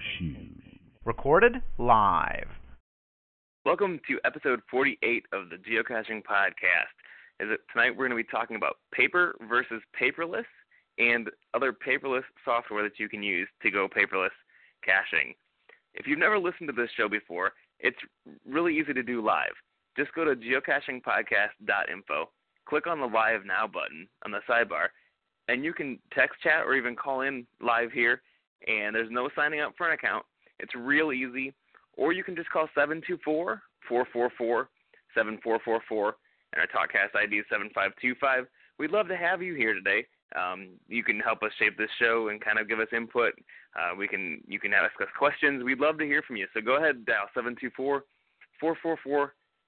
Recorded live. Welcome to episode 48 of the Geocaching Podcast. Tonight we're going to be talking about paper versus paperless and other paperless software that you can use to go paperless caching. If you've never listened to this show before, it's really easy to do live. Just go to geocachingpodcast.info, click on the Live Now button on the sidebar, and you can text, chat, or even call in live here, and there's no signing up for an account. It's real easy. Or you can just call 724-444-7444, and our TalkCast ID is 7525. We'd love to have you here today. You can help us shape this show and kind of give us input. You can ask us questions. We'd love to hear from you. So go ahead, dial 724-444-7444,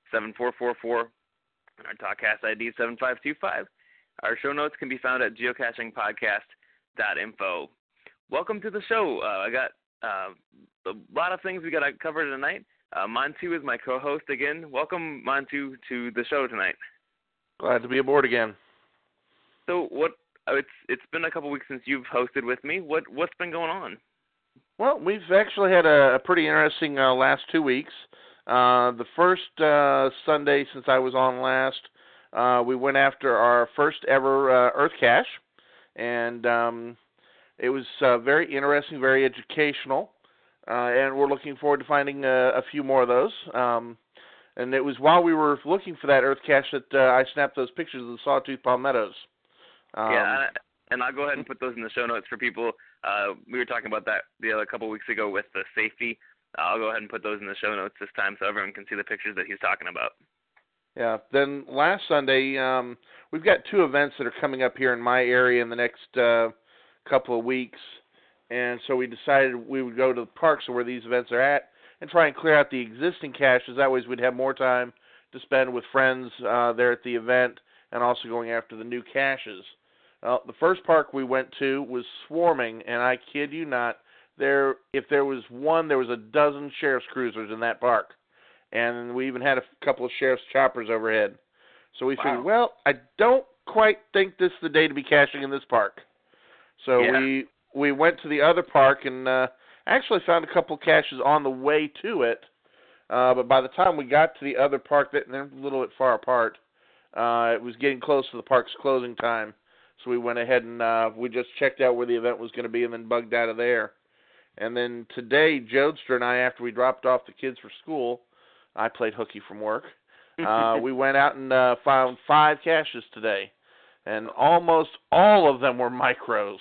and our TalkCast ID is 7525. Our show notes can be found at geocachingpodcast.info. Welcome to the show. I got a lot of things we got to cover tonight. Montu is my co-host again. Welcome, Montu, to the show tonight. Glad to be aboard again. So it's been a couple weeks since you've hosted with me. What's been going on? Well, we've actually had a pretty interesting last 2 weeks. The first Sunday since I was on last, we went after our first ever Earth cache, and it was very interesting, very educational, and we're looking forward to finding a few more of those. And it was while we were looking for that Earth cache that I snapped those pictures of the sawtooth palmettos. Yeah, and I'll go ahead and put those in the show notes for people. We were talking about that the other couple weeks ago with the safety. I'll go ahead and put those in the show notes this time so everyone can see the pictures that he's talking about. Yeah, then last Sunday, we've got two events that are coming up here in my area in the next couple of weeks, and so we decided we would go to the parks where these events are at and try and clear out the existing caches. That way we'd have more time to spend with friends there at the event and also going after the new caches. The first park we went to was swarming, and I kid you not, if there was one, there was a dozen sheriff's cruisers in that park. And we even had a couple of sheriff's choppers overhead. So we figured, well, I don't quite think this is the day to be caching in this park. So yeah. we went to the other park and actually found a couple caches on the way to it. But by the time we got to the other park, they're a little bit far apart. It was getting close to the park's closing time. So we went ahead and we just checked out where the event was going to be and then bugged out of there. And then today, Jodester and I, after we dropped off the kids for school, I played hooky from work. We went out and found 5 caches today, and almost all of them were micros.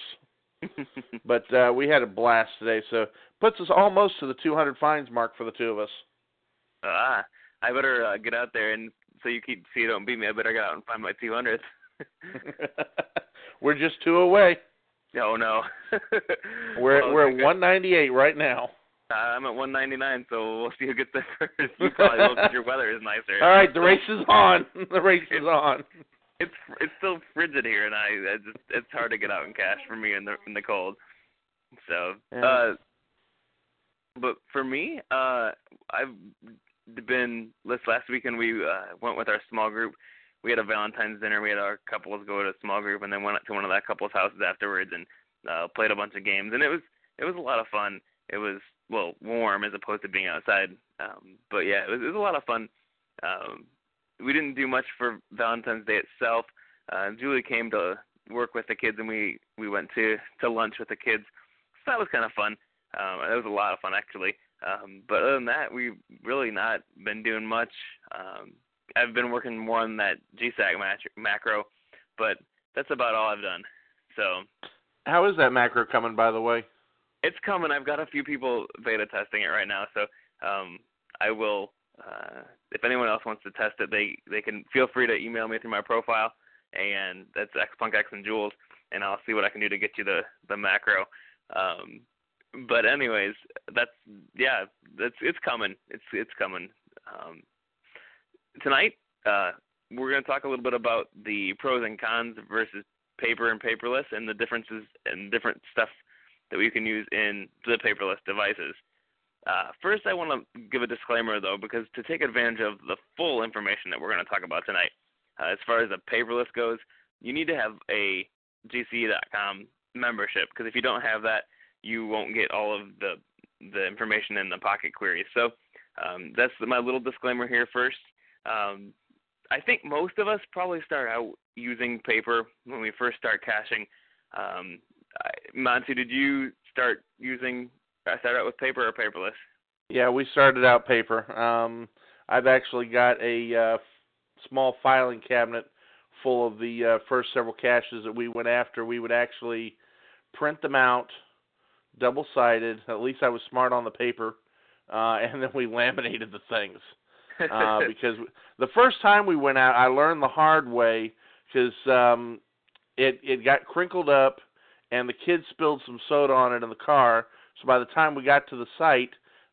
But we had a blast today, so puts us almost to the 200 finds mark for the two of us. I better get out there, and so you don't beat me, I better get out and find my 200th. We're just 2 away. Oh, no. We're at 198 right now. I'm at 199, so we'll see who gets there first. You probably will because your weather is nicer. All right, the race is on. The race is on. It's still frigid here, and it's hard to get out and cache for me in the cold. So, but for me, I've been last weekend. We went with our small group. We had a Valentine's dinner. We had our couples go to a small group, and then went to one of that couple's houses afterwards and played a bunch of games. And it was a lot of fun. It was warm as opposed to being outside. But yeah, it was a lot of fun. We didn't do much for Valentine's Day itself. Julie came to work with the kids, and we went to lunch with the kids. So that was kind of fun. It was a lot of fun, actually. But other than that, we've really not been doing much. I've been working more on that GSAC macro, but that's about all I've done. So, how is that macro coming, by the way? It's coming. I've got a few people beta testing it right now, so I will. If anyone else wants to test it, they can feel free to email me through my profile, and that's XPunkX and Jules, and I'll see what I can do to get you the macro. But anyways, it's coming. It's coming. Tonight, we're going to talk a little bit about the pros and cons versus paper and paperless, and the differences and different stuff that we can use in the paperless devices. First, I want to give a disclaimer, though, because to take advantage of the full information that we're going to talk about tonight, as far as the paperless goes, you need to have a GCE.com membership, because if you don't have that, you won't get all of the the information in the Pocket Query. So that's my little disclaimer here first. I think most of us probably start out using paper when we first start caching. Monty, did you start out with paper or paperless? Yeah, we started out paper. I've actually got a small filing cabinet full of the first several caches that we went after. We would actually print them out, double-sided. At least I was smart on the paper, and then we laminated the things. Because the first time we went out, I learned the hard way because it got crinkled up, and the kids spilled some soda on it in the car. So by the time we got to the site,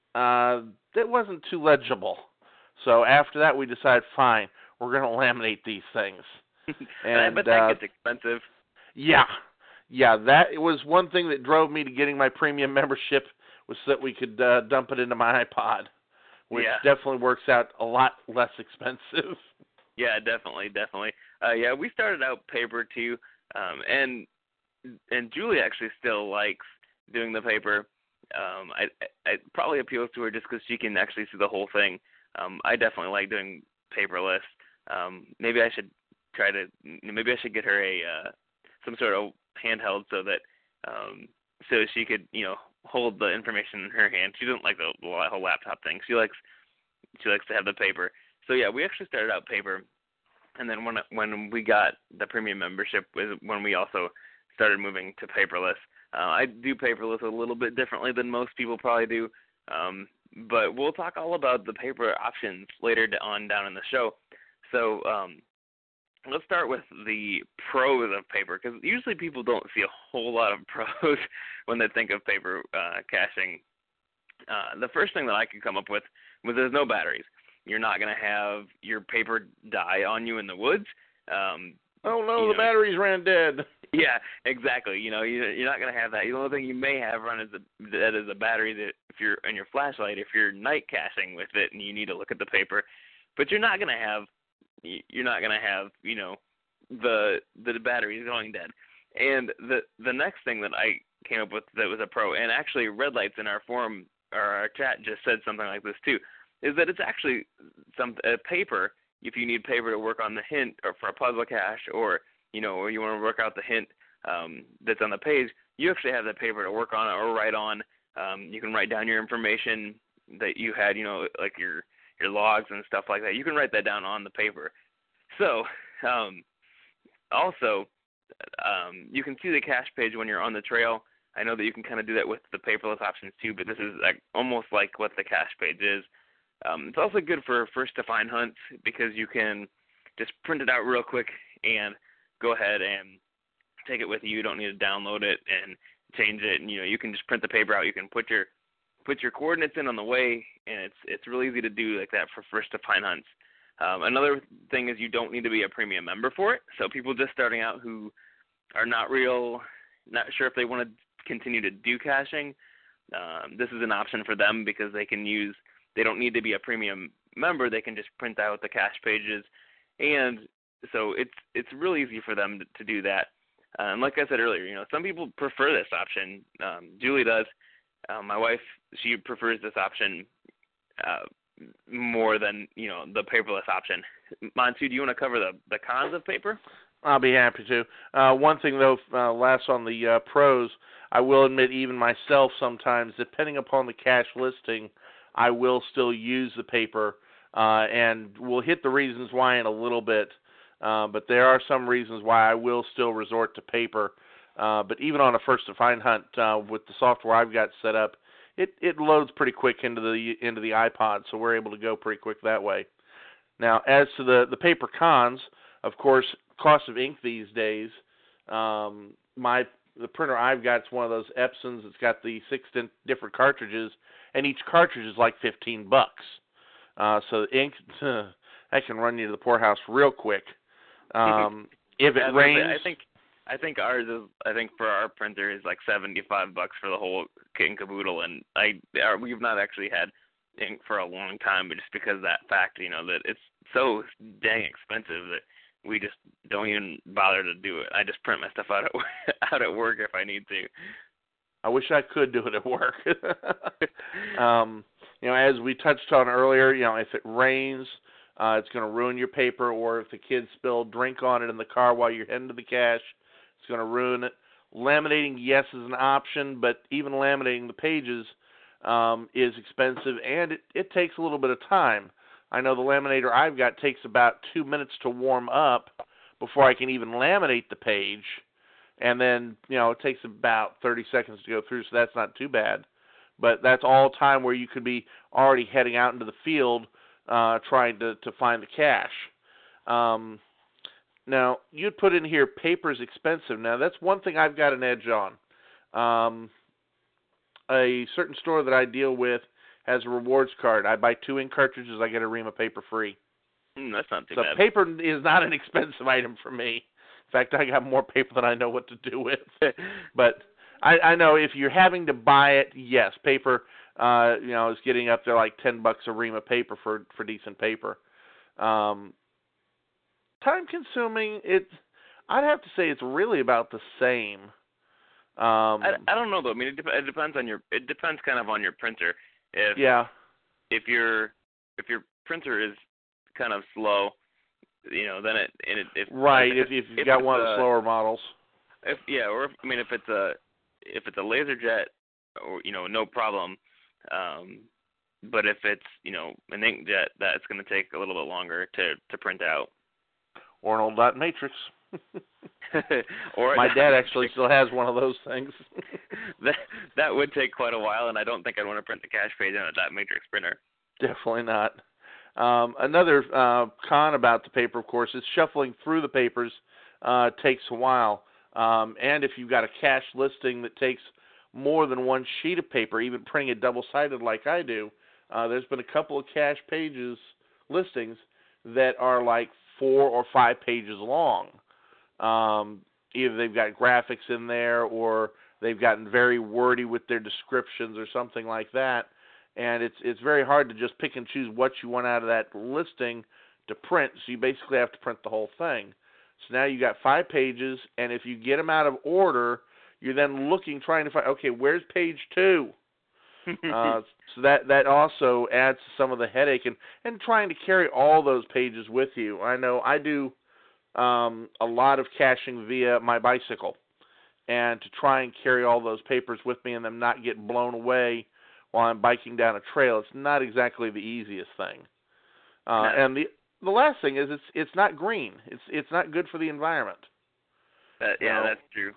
it wasn't too legible. So after that, we decided, fine, we're going to laminate these things. And I bet that gets expensive. Yeah, that was one thing that drove me to getting my premium membership, was so that we could dump it into my iPod, which definitely works out a lot less expensive. Yeah, definitely. Yeah, we started out paper too, and Julie actually still likes doing the paper. It probably appeals to her just because she can actually see the whole thing. I definitely like doing paperless. Maybe I should get her some sort of handheld so that so she could hold the information in her hand. She doesn't like the whole laptop thing. She likes to have the paper. So yeah, we actually started out paper, and then when we got the premium membership was when we also started moving to paperless. I do paperless a little bit differently than most people probably do, but we'll talk all about the paper options later on down in the show. So let's start with the pros of paper, because usually people don't see a whole lot of pros when they think of paper caching. The first thing that I could come up with was there's no batteries. You're not going to have your paper die on you in the woods. Oh no, the batteries ran dead. Yeah, exactly. You're not going to have that. The only thing you may have run is a battery that if you're in your flashlight, if you're night caching with it and you need to look at the paper, but you're not going to have the batteries going dead. And the next thing that I came up with that was a pro, and actually Red Lights in our forum or our chat just said something like this too, is that it's actually paper. If you need paper to work on the hint or for a puzzle cache, or or you want to work out the hint that's on the page, you actually have that paper to work on it or write on. You can write down your information that you had, like your logs and stuff like that. You can write that down on the paper. So also, you can see the cache page when you're on the trail. I know that you can kind of do that with the paperless options too, but this is almost like what the cache page is. It's also good for first to find hunts because you can just print it out real quick and go ahead and take it with you. You don't need to download it and change it. And you can just print the paper out. You can put your coordinates in on the way, and it's really easy to do like that for first to find hunts. Another thing is you don't need to be a premium member for it. So people just starting out who are not sure if they want to continue to do caching, this is an option for them because they don't need to be a premium member. They can just print out the cache pages, and so it's really easy for them to do that. And like I said earlier, some people prefer this option. Julie does. My wife, she prefers this option more than the paperless option. Montu, do you want to cover the cons of paper? I'll be happy to. One thing though, last on the pros, I will admit even myself sometimes, depending upon the cache listing, I will still use the paper, and we'll hit the reasons why in a little bit. But there are some reasons why I will still resort to paper. But even on a first to find hunt with the software I've got set up, it loads pretty quick into the iPod, so we're able to go pretty quick that way. Now, as to the paper cons, of course, cost of ink these days. The printer I've got is one of those Epsons. It's got the 6 different cartridges, and each cartridge is like $15. So the ink that can run you to the poorhouse real quick. If it rains, I think ours is. I think for our printer is like $75 for the whole kit and caboodle, and we've not actually had ink for a long time, but just because of that fact, that it's so dang expensive that we just don't even bother to do it. I just print my stuff out at work if I need to. I wish I could do it at work. As we touched on earlier, if it rains, it's going to ruin your paper, or if the kids spill drink on it in the car while you're heading to the cash, it's going to ruin it. Laminating, yes, is an option, but even laminating the pages is expensive, and it takes a little bit of time. I know the laminator I've got takes about 2 minutes to warm up before I can even laminate the page, and then, it takes about 30 seconds to go through, so that's not too bad. But that's all time where you could be already heading out into the field trying to find the cache. Now, you'd put in here paper's expensive. Now, that's one thing I've got an edge on. A certain store that I deal with has a rewards card. I buy 2 ink cartridges, I get a ream of paper free. That's not too bad. So paper is not an expensive item for me. In fact, I got more paper than I know what to do with. But I know if you're having to buy it, yes, paper, is getting up there like $10 a ream of paper for decent paper. Time consuming, I'd have to say it's really about the same. I don't know though. I mean, it depends on it depends kind of on your printer. If your printer is kind of slow, then if you've got one of the slower models. If it's a LaserJet, or no problem. But if it's an inkjet, that's going to take a little bit longer to print out. Or an old dot matrix. Or my dad actually still has one of those things. that would take quite a while, and I don't think I'd want to print the cache page on a dot matrix printer. Definitely not. Another con about the paper, of course, is shuffling through the papers takes a while. And if you've got a cache listing that takes more than one sheet of paper, even printing it double-sided like I do, there's been a couple of cache pages listings that are like 4 or 5 pages long. Either they've got graphics in there, or they've gotten very wordy with their descriptions or something like that. And it's very hard to just pick and choose what you want out of that listing to print, so you basically have to print the whole thing. So now you got 5 pages, and if you get them out of order, you're then trying to find, okay, where's page 2? So that also adds to some of the headache and trying to carry all those pages with you. I know I do a lot of caching via my bicycle, and to try and carry all those papers with me and them not get blown away while I'm biking down a trail, it's not exactly the easiest thing. No. And the last thing is it's not green. It's not good for the environment. That's true.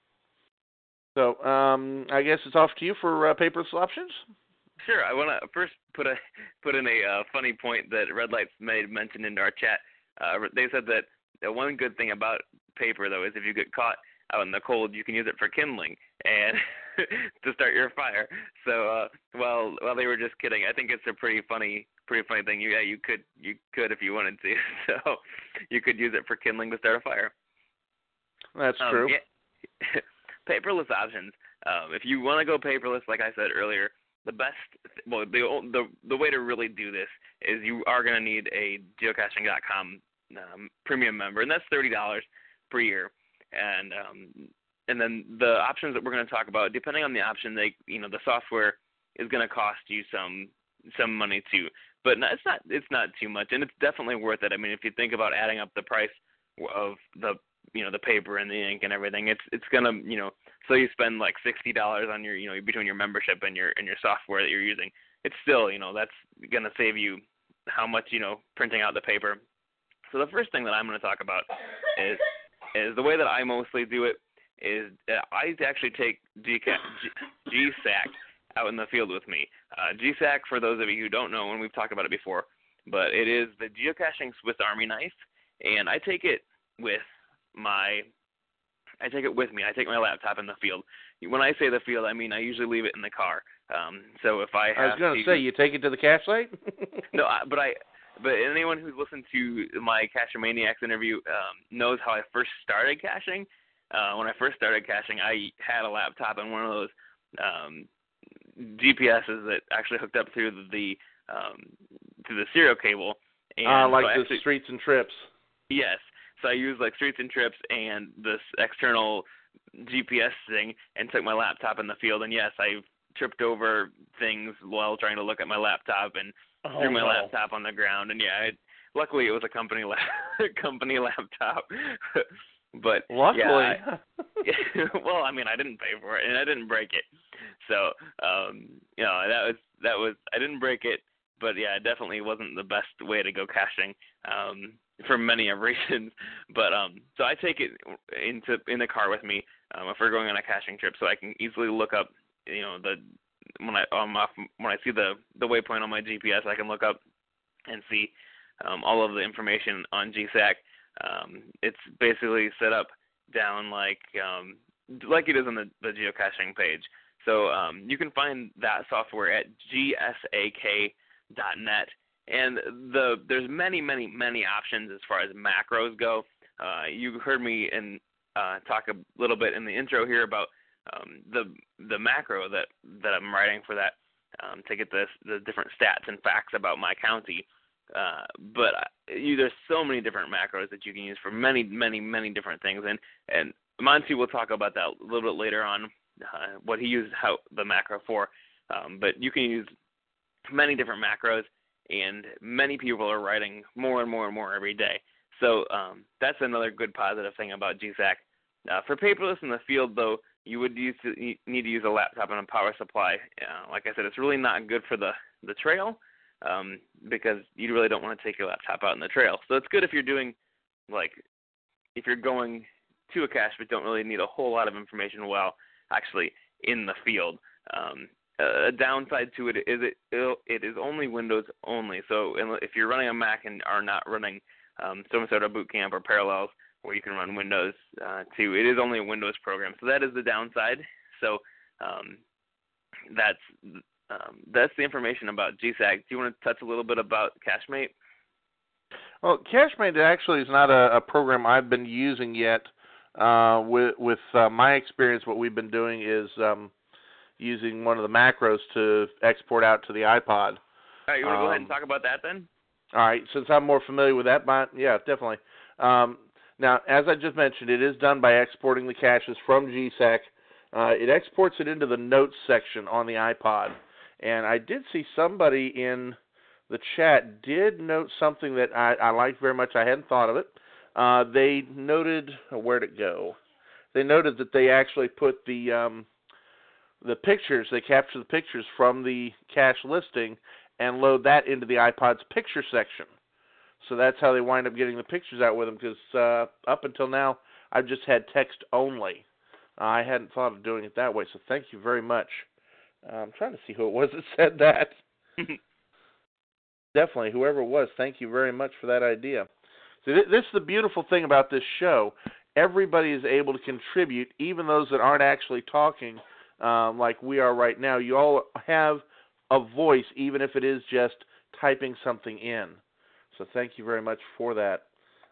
So I guess it's off to you for paperless options. Sure. I want to first put in a funny point that Red Lights mentioned in our chat. They said that one good thing about paper, though, is if you get caught out in the cold, you can use it for kindling and to start your fire. So while they were just kidding, I think it's a pretty funny thing. You could if you wanted to. So you could use it for kindling to start a fire. That's true. Yeah. Paperless options. If you want to go paperless, like I said earlier, the way to really do this is you are going to need a geocaching.com premium member, and that's $30 per year. And then the options that we're going to talk about, depending on the option, the software is going to cost you some money too. But it's not too much, and it's definitely worth it. I mean, if you think about adding up the price of the paper and the ink and everything, it's gonna, so you spend like $60 on your, between your membership and your software that you're using. It's still, that's gonna save you how much, printing out the paper. So the first thing that I'm gonna talk about is the way that I mostly do it is I actually take GSAC out in the field with me. GSAC, for those of you who don't know, and we've talked about it before, but it is the geocaching Swiss Army knife, and I take it with me. I take my laptop in the field. When I say the field, I mean I usually leave it in the car. So if I have, I was going to say, you take it to the cache site? No, but anyone who's listened to my Cachemaniacs interview knows how I first started caching. When I first started caching, I had a laptop and one of those GPSs that actually hooked up through the serial cable. And like the Streets and Trips. Yes. So I use like Streets and Trips and this external GPS thing and took my laptop in the field, and yes, I tripped over things while trying to look at my laptop and threw my laptop on the ground. And yeah, luckily it was a company company laptop. But luckily, yeah, well, I mean, I didn't pay for it and I didn't break it, so that was I didn't break it, but yeah, it definitely wasn't the best way to go caching for many of reasons. But so I take it in the car with me if we're going on a caching trip, so I can easily look up, when I see the waypoint on my GPS, I can look up and see all of the information on GSAC. It's basically set up down like it is on the geocaching page. So you can find that software at gsak.net, and there's many options as far as macros go. You heard me talk a little bit in the intro here about the macro that I'm writing for that to get the different stats and facts about my county. But there's so many different macros that you can use for many different things, and Monty will talk about that a little bit later on, what he used the macro for. But you can use many different macros, and many people are writing more and more every day. So that's another good positive thing about GSAC. For paperless in the field, though, you would need to use a laptop and a power supply. Like I said, it's really not good for the trail. Because you really don't want to take your laptop out in the trail. So it's good if you're doing, if you're going to a cache but don't really need a whole lot of information while actually in the field. A downside to it is it is only Windows only. So if you're running a Mac and are not running some sort of Boot Camp or Parallels where you can run Windows too, it is only a Windows program. So that is the downside. So that's the information about GSAC. Do you want to touch a little bit about CacheMate? Well, CacheMate actually is not a program I've been using yet. With my experience, what we've been doing is using one of the macros to export out to the iPod. All right, you want to go ahead and talk about that then? All right, since I'm more familiar with that, yeah, definitely. Now, as I just mentioned, it is done by exporting the caches from GSAC. It exports it into the notes section on the iPod. And I did see somebody in the chat did note something that I liked very much. I hadn't thought of it. They noted, where'd it go? They noted that they actually put the pictures, they capture the pictures from the cache listing and load that into the iPod's picture section. So that's how they wind up getting the pictures out with them, because up until now, I've just had text only. I hadn't thought of doing it that way, so thank you very much. I'm trying to see who it was that said that. Definitely, whoever it was, thank you very much for that idea. So this is the beautiful thing about this show. Everybody is able to contribute, even those that aren't actually talking like we are right now. You all have a voice, even if it is just typing something in. So thank you very much for that.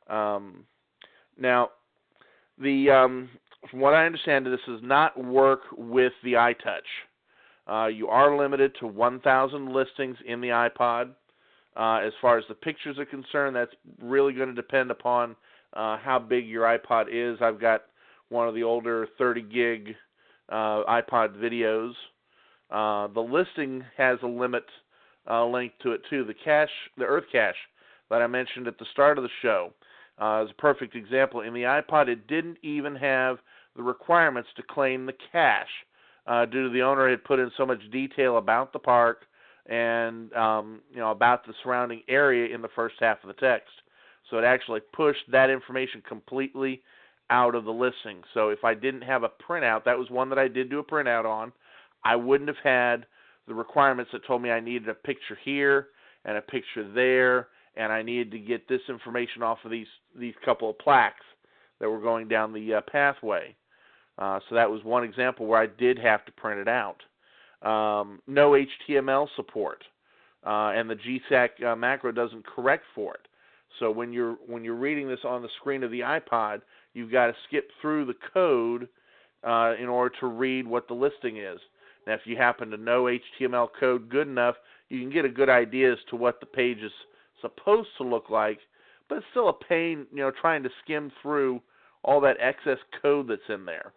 Now, from what I understand, this does not work with the iTouch. You are limited to 1,000 listings in the iPod. As far as the pictures are concerned, that's really going to depend upon how big your iPod is. I've got one of the older 30-gig iPod videos. The listing has a limit link to it, too. The Earth Cache that I mentioned at the start of the show is a perfect example. In the iPod, it didn't even have the requirements to claim the cache due to the owner had put in so much detail about the park and about the surrounding area in the first half of the text. So it actually pushed that information completely out of the listing. So if I didn't have a printout, that was one that I did do a printout on, I wouldn't have had the requirements that told me I needed a picture here and a picture there, and I needed to get this information off of these couple of plaques that were going down the pathway. So that was one example where I did have to print it out. No HTML support, and the GSAC macro doesn't correct for it. So when you're reading this on the screen of the iPod, you've got to skip through the code in order to read what the listing is. Now, if you happen to know HTML code good enough, you can get a good idea as to what the page is supposed to look like, but it's still a pain, trying to skim through all that excess code that's in there.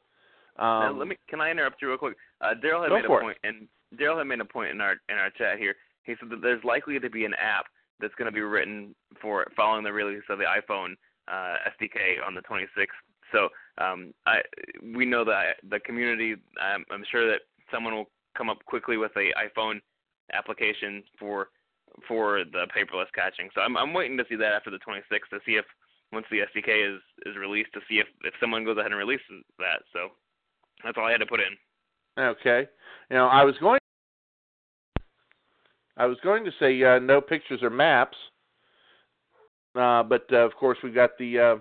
Now, can I interrupt you real quick? Daryl had made a point, and Daryl had made a point in our chat here. He said that there's likely to be an app that's going to be written for following the release of the iPhone SDK on the 26th. So we know that the community. I'm sure that someone will come up quickly with a iPhone application for the paperless catching. So I'm waiting to see that after the 26th to see if once the SDK is released to see if someone goes ahead and releases that. So that's all I had to put in. Okay. I was going to say no pictures or maps, but of course we've got the.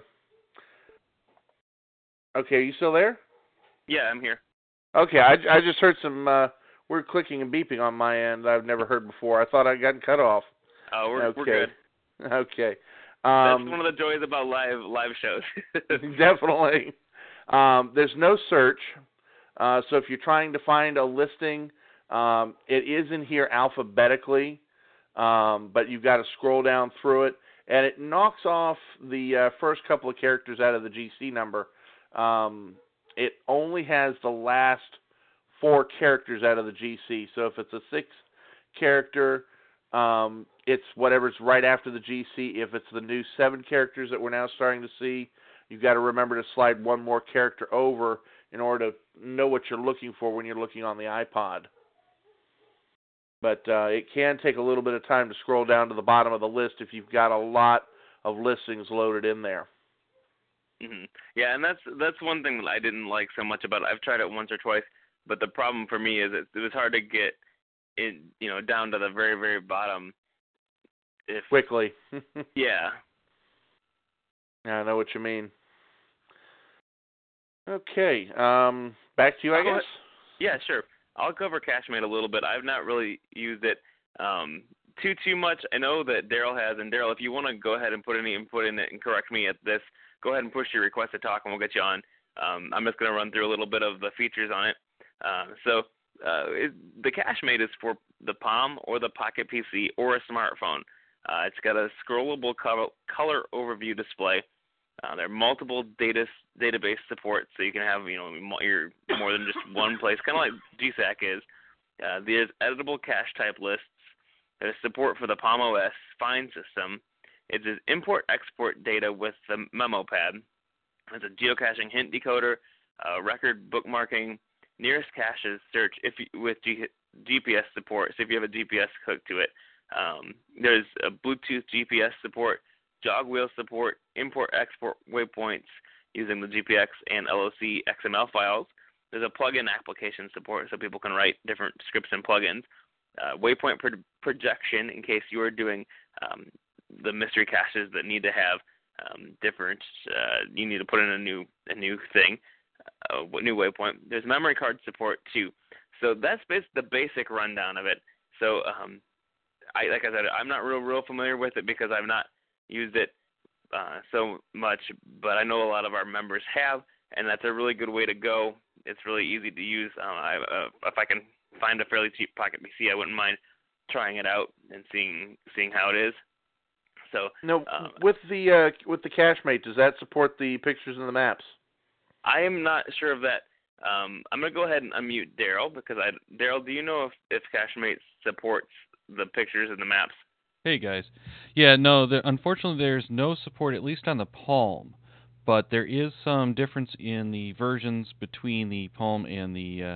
Okay, are you still there? Yeah, I'm here. Okay, I just heard some weird clicking and beeping on my end I've never heard before. I thought I'd gotten cut off. Oh, we're good. Okay. That's one of the joys about live shows. Definitely. There's no search, so if you're trying to find a listing, it is in here alphabetically, but you've got to scroll down through it, and it knocks off the first couple of characters out of the GC number. It only has the last 4 characters out of the GC. So if it's a 6 character, it's whatever's right after the GC. If it's the new 7 characters that we're now starting to see, you've got to remember to slide one more character over in order to know what you're looking for when you're looking on the iPod. But it can take a little bit of time to scroll down to the bottom of the list if you've got a lot of listings loaded in there. Mm-hmm. Yeah, and that's one thing that I didn't like so much about it. I've tried it once or twice, but the problem for me is it was hard to get it, down to the very, very bottom. Quickly. Yeah. Yeah, I know what you mean. Okay, back to you, I guess? Yeah, sure. I'll cover Cachemate a little bit. I've not really used it too much. I know that Daryl has, and Daryl, if you want to go ahead and put any input in it and correct me at this, go ahead and push your request to talk, and we'll get you on. I'm just going to run through a little bit of the features on it. The Cachemate is for the Palm or the Pocket PC or a smartphone. It's got a scrollable color overview display. There are multiple database support, so you can have your more than just one place, kind of like GSAC is. There's editable cache type lists. There's support for the Palm OS Find system. It says import-export data with the memo pad. There's a geocaching hint decoder, record bookmarking, nearest caches search with GPS support, so if you have a GPS hooked to it. There's a Bluetooth GPS support, jog wheel support, import-export waypoints using the GPX and LOC XML files. There's a plugin application support, so people can write different scripts and plugins. Waypoint projection in case you are doing the mystery caches that need to have different. You need to put in a new thing, new waypoint. There's memory card support too. So that's the basic rundown of it. So like I said, I'm not real familiar with it because I've not used it so much, but I know a lot of our members have, and that's a really good way to go. It's really easy to use. If I can find a fairly cheap Pocket PC, I wouldn't mind trying it out and seeing how it is. So no, with the Cachemate, does that support the pictures and the maps? I am not sure of that. I'm going to go ahead and unmute Daryl because Daryl, do you know if Cachemate supports the pictures and the maps? Hey guys, yeah, no, unfortunately there's no support, at least on the Palm, but there is some difference in the versions between the Palm and the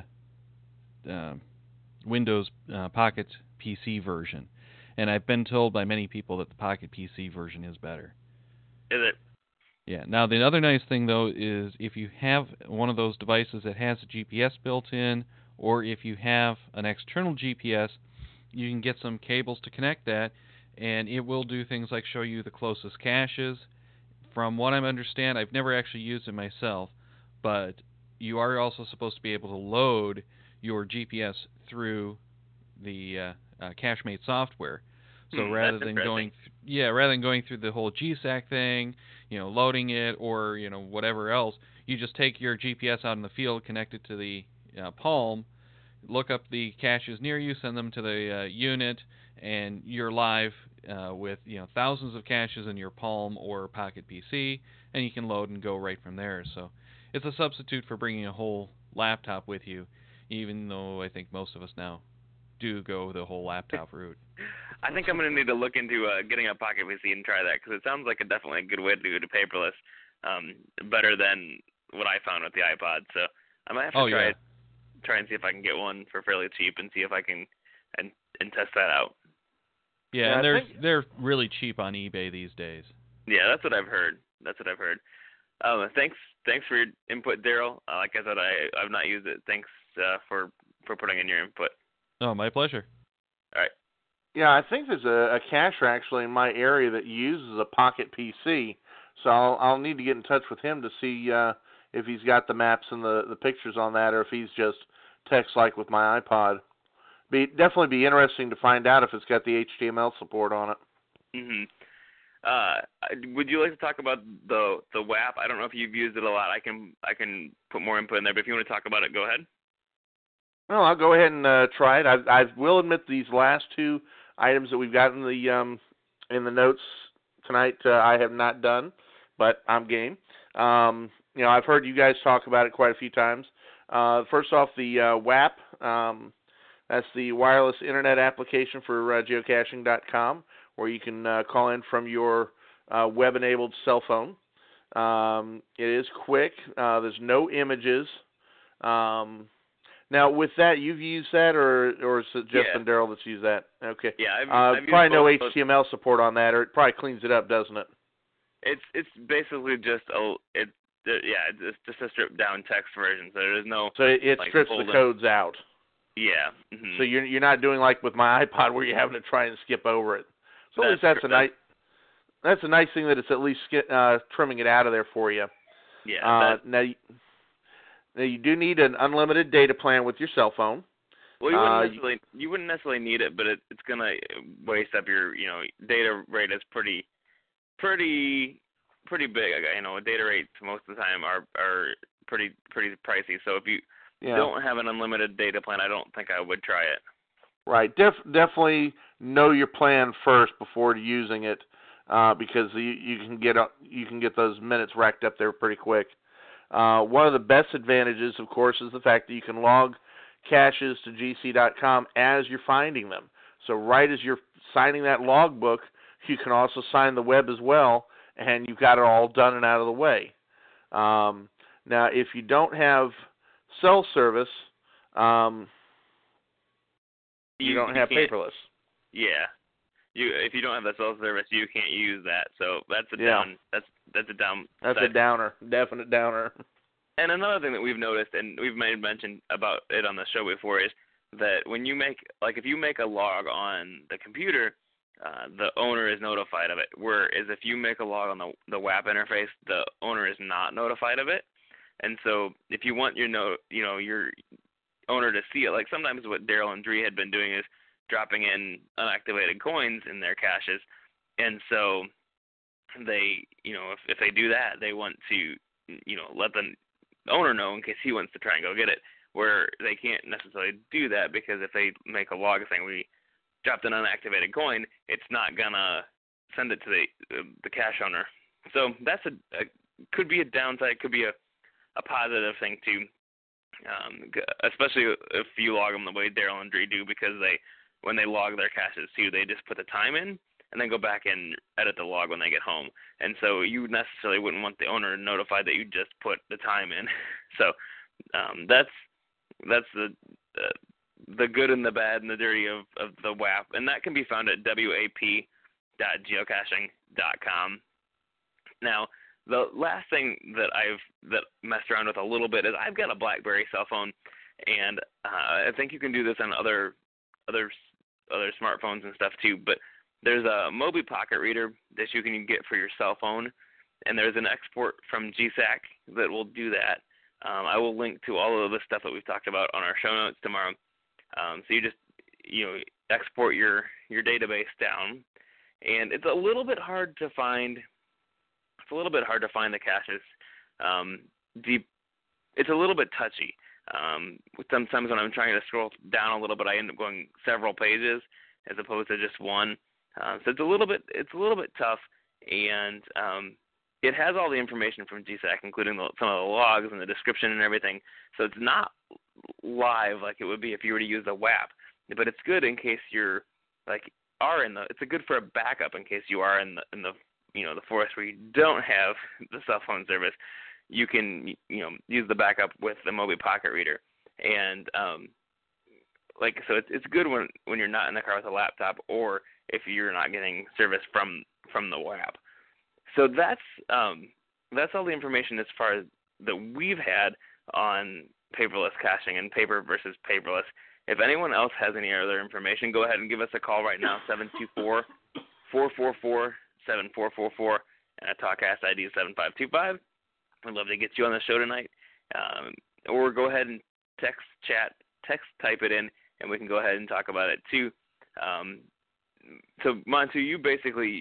Windows Pocket PC version, and I've been told by many people that the Pocket PC version is better. Is it? Yeah. Now the other nice thing though is if you have one of those devices that has a GPS built in, or if you have an external GPS, you can get some cables to connect that, and it will do things like show you the closest caches. From what I understand, I've never actually used it myself, but you are also supposed to be able to load your GPS through the Cachemate software. So rather than going through the whole GSAC thing, loading it or whatever else, you just take your GPS out in the field, connect it to the Palm, look up the caches near you, send them to the unit, and you're live with thousands of caches in your Palm or Pocket PC, and you can load and go right from there. So it's a substitute for bringing a whole laptop with you, even though I think most of us now do go the whole laptop route. I think I'm going to need to look into getting a Pocket PC and try that, because it sounds like definitely a good way to do it paperless, better than what I found with the iPod. So I might have to try and see if I can get one for fairly cheap and see if I can and test that out. Yeah, and they're really cheap on eBay these days. Yeah, that's what I've heard. Thanks for your input, Daryl. Like I said, I've not used it. Thanks for putting in your input. Oh, my pleasure. All right. Yeah, I think there's a cacher actually in my area that uses a Pocket PC, so I'll need to get in touch with him to see if he's got the maps and the pictures on that, or if he's just text like with my iPod. Definitely be interesting to find out if it's got the HTML support on it. Mm-hmm. Would you like to talk about the WAP? I don't know if you've used it a lot. I can put more input in there, but if you want to talk about it, go ahead. Well, I'll go ahead and try it. I will admit these last two items that we've got in the notes tonight I have not done, but I'm game. I've heard you guys talk about it quite a few times. First off, the WAP. That's the wireless internet application for geocaching.com, where you can call in from your web-enabled cell phone. It is quick. There's no images. Now, with that, you've used that, or is it just been Daryl that's used that? Okay. Yeah, I've probably no used HTML support on that, or it probably cleans it up, doesn't it? It's basically just it's just a stripped down text version, so there's no. So it strips the codes out. Yeah. Mm-hmm. So you're not doing like with my iPod where you're having to try and skip over it. So at least that's a nice thing that it's at least trimming it out of there for you. Yeah. Now you do need an unlimited data plan with your cell phone. Well, you wouldn't necessarily need it, but it's gonna waste up your data rate is pretty big. Data rates most of the time are pretty pricey. So if you don't have an unlimited data plan, I don't think I would try it. Right. Definitely know your plan first before using it, because you can get those minutes racked up there pretty quick. One of the best advantages, of course, is the fact that you can log caches to gc.com as you're finding them. So right as you're signing that logbook, you can also sign the web as well, and you've got it all done and out of the way. Now, if you don't have cell service, you don't have paperless. Yeah. If you don't have that cell service, you can't use that. So that's a down. That's a down. That's a downer. Definite downer. And another thing that we've noticed, and we've made mention about it on the show before, is that when you if you make a log on the computer, the owner is notified of it. Whereas if you make a log on the WAP interface, the owner is not notified of it. And so if you want your owner to see it, like sometimes what Daryl and Dree had been doing is dropping in unactivated coins in their caches, and so they, if they do that, they want to, let the owner know in case he wants to try and go get it, where they can't necessarily do that, because if they make a log saying we dropped an unactivated coin, it's not gonna send it to the cache owner. So that's could be a downside, could be a positive thing too, especially if you log them the way Daryl and Dree do, because when they log their caches too, they just put the time in and then go back and edit the log when they get home. And so you necessarily wouldn't want the owner notified that you just put the time in. So that's the good and the bad and the dirty of the WAP, and that can be found at wap.geocaching.com. Now, the last thing that messed around with a little bit is I've got a BlackBerry cell phone, and I think you can do this on other smartphones and stuff too, but there's a Mobi Pocket Reader that you can get for your cell phone, and there's an export from GSAC that will do that. I will link to all of the stuff that we've talked about on our show notes tomorrow. So you just export your database down, and it's a little bit hard to find. It's a little bit hard to find the caches. It's a little bit touchy. Sometimes when I'm trying to scroll down a little bit, I end up going several pages as opposed to just one. So it's a little bit tough, and it has all the information from GSAC, including some of the logs and the description and everything. So it's not live like it would be if you were to use the WAP, but it's good in case you're it's a good for a backup in case you are in the the forest where you don't have the cell phone service. You can use the backup with the Mobi Pocket Reader, and so it's good when you're not in the car with a laptop, or if you're not getting service from the WAP. So that's all the information as far as that we've had on paperless caching and paper versus paperless. If anyone else has any other information, go ahead and give us a call right now, 724-444-7444, and a TalkCast ID is 7525. We'd love to get you on the show tonight. Or go ahead and text type it in, and we can go ahead and talk about it too. So Montu, you basically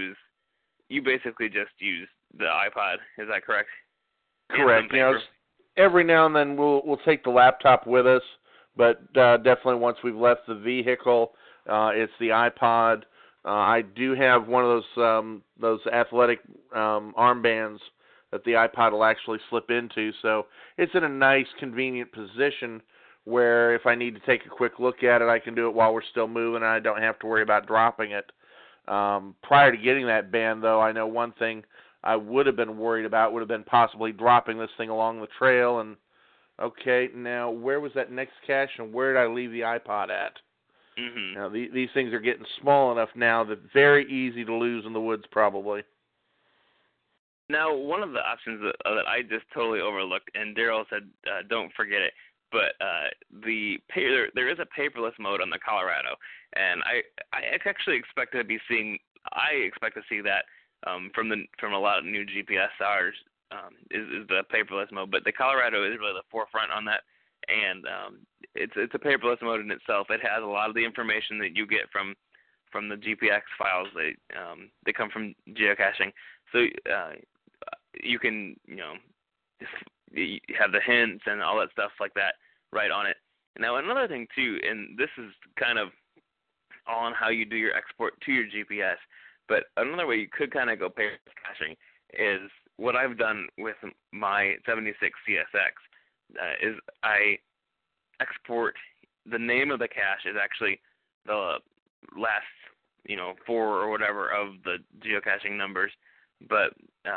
just use the iPod. Is that correct? Correct. Every now and then we'll take the laptop with us, but definitely once we've left the vehicle, it's the iPod. I do have one of those athletic armbands that the iPod will actually slip into, so it's in a nice, convenient position where if I need to take a quick look at it, I can do it while we're still moving, and I don't have to worry about dropping it. Prior to getting that band, though, I know one thing I would have been worried about would have been possibly dropping this thing along the trail. And, okay, now where was that next cache, and where did I leave the iPod at? Mm-hmm. Now, these things are getting small enough now that very easy to lose in the woods, probably. Now, one of the options that I just totally overlooked, and Daryl said don't forget it, but there is a paperless mode on the Colorado, and I actually expect to see that from a lot of new GPS SARs is the paperless mode, but the Colorado is really the forefront on that, and it's a paperless mode in itself. It has a lot of the information that you get from the GPX files they come from geocaching, so you can have the hints and all that stuff like that right on it. Now, another thing, too, and this is kind of all on how you do your export to your GPS, but another way you could kind of go paperless caching is what I've done with my 76 CSX is I export the name of the cache is actually the last, 4 or whatever of the geocaching numbers, but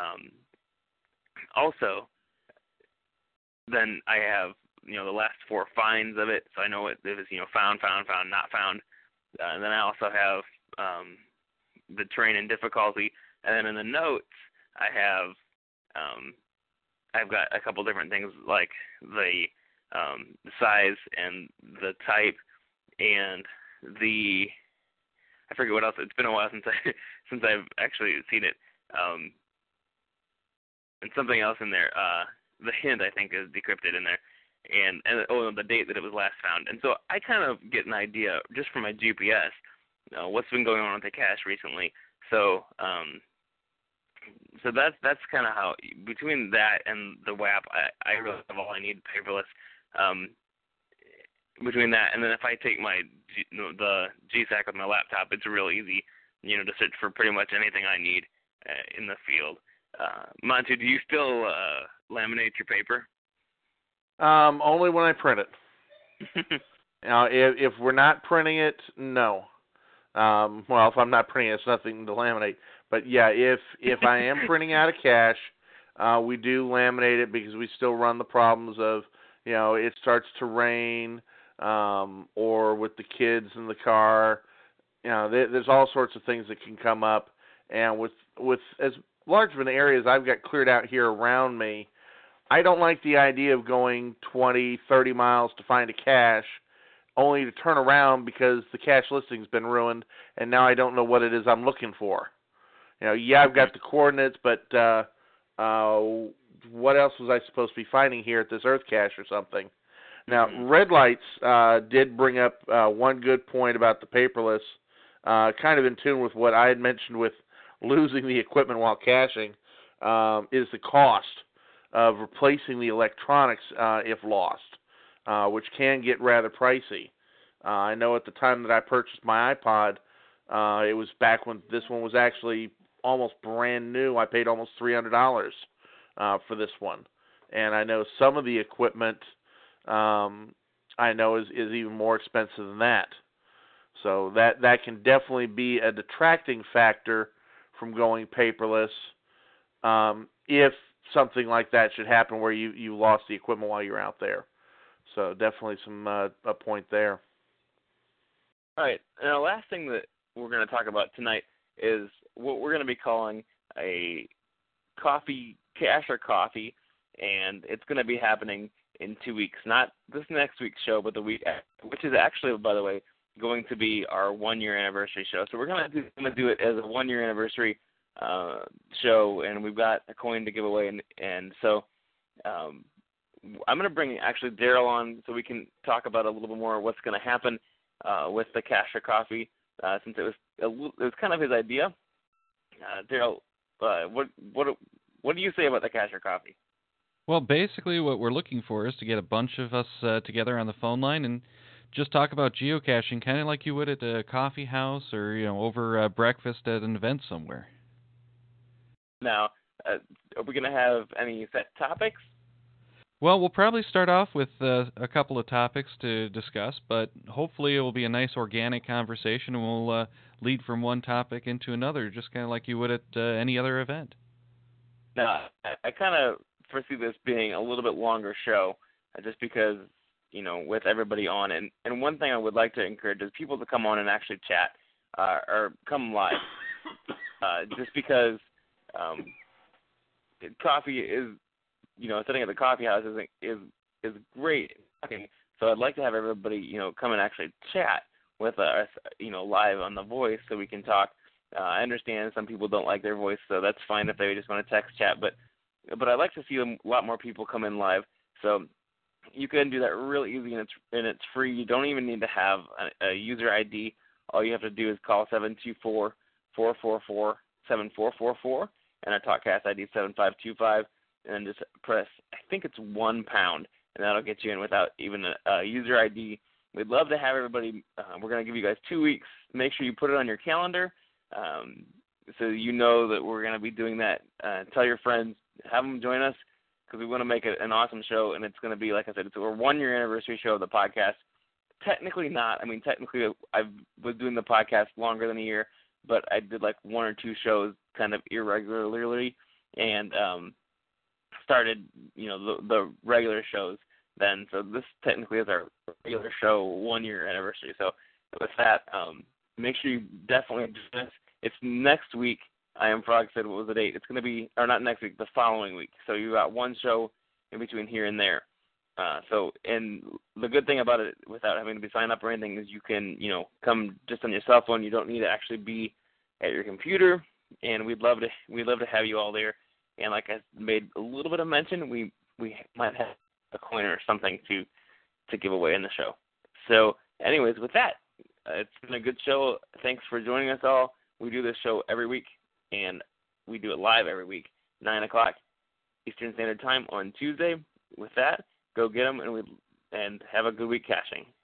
also then I have the last 4 finds of it, so I know it was found, not found. And then I also have the terrain and difficulty, and then in the notes I have I've got a couple different things like the size and the type and I forget what else. It's been a while since I've actually seen it. And something else in there. The hint, I think, is decrypted in there. And the date that it was last found. And so I kind of get an idea just from my GPS what's been going on with the cache recently. So so that's kind of how, between that and the WAP, I really have all I need paperless. Between that and then if I take the GSAC with my laptop, it's real easy, to search for pretty much anything I need in the field. Montu, do you still laminate your paper? Only when I print it. Now, if we're not printing it, no. Well, if I'm not printing it, it's nothing to laminate. But yeah, if I am printing out a cache, we do laminate it because we still run the problems of, it starts to rain, or with the kids in the car. There's all sorts of things that can come up. And with as large of an area as I've got cleared out here around me, I don't like the idea of going 20, 30 miles to find a cache, only to turn around because the cache listing's been ruined, and now I don't know what it is I'm looking for. I've got the coordinates, but what else was I supposed to be finding here at this Earth cache or something? Now, Red Lights did bring up one good point about the paperless, kind of in tune with what I had mentioned with losing the equipment while caching, is the cost of replacing the electronics if lost, which can get rather pricey. I know at the time that I purchased my iPod, it was back when this one was actually almost brand new. I paid almost $300 for this one, and I know some of the equipment I know is even more expensive than that. So that can definitely be a detracting factor from going paperless if something like that should happen where you lost the equipment while you're out there. So definitely a point there. All right. And the last thing that we're going to talk about tonight is what we're going to be calling a coffee, cash or coffee, and it's going to be happening in 2 weeks. Not this next week's show, but the week after, which is actually, by the way, going to be our 1-year anniversary show. So we're going to do it as a 1-year anniversary show, and we've got a coin to give away, and so I'm going to bring actually Daryl on so we can talk about a little bit more what's going to happen with the Cash or Coffee, since it was kind of his idea. Daryl, what do you say about the Cash or Coffee? Well, basically what we're looking for is to get a bunch of us together on the phone line and just talk about geocaching, kind of like you would at a coffee house or over breakfast at an event somewhere. Now, are we going to have any set topics? Well, we'll probably start off with a couple of topics to discuss, but hopefully it will be a nice organic conversation, and we'll lead from one topic into another, just kind of like you would at any other event. Now, I kind of foresee this being a little bit longer show, just because, with everybody on. And one thing I would like to encourage is people to come on and actually chat or come live, just because coffee is, sitting at the coffee house is great. So I'd like to have everybody, come and actually chat with us, live on the voice so we can talk. I understand some people don't like their voice, so that's fine if they just want to text chat. But I'd like to see a lot more people come in live. So you can do that real easy, and it's free. You don't even need to have a user ID. All you have to do is call 724-444-7444, and our TalkCast ID is 7525, and then just press, I think it's £1, and that'll get you in without even a user ID. We'd love to have everybody. We're going to give you guys 2 weeks. Make sure you put it on your calendar so you know that we're going to be doing that. Tell your friends, have them join us, because we want to make it an awesome show, and it's going to be, like I said, it's our 1-year anniversary show of the podcast. Technically not. Technically I was doing the podcast longer than a year, but I did like 1 or 2 shows kind of irregularly, and started, the regular shows then. So this technically is our regular show 1-year anniversary. So with that, make sure you definitely do this. It's next week. I Am Frog said, what was the date? It's going to be, or not next week, the following week. So you got one show in between here and there. And the good thing about it, without having to be signed up or anything, is you can, come just on your cell phone. You don't need to actually be at your computer. And we'd love to have you all there. And like I made a little bit of mention, we might have a coin or something to give away in the show. So, anyways, with that, it's been a good show. Thanks for joining us all. We do this show every week, and we do it live every week, 9 o'clock Eastern Standard Time on Tuesday. With that, go get them and have a good week caching.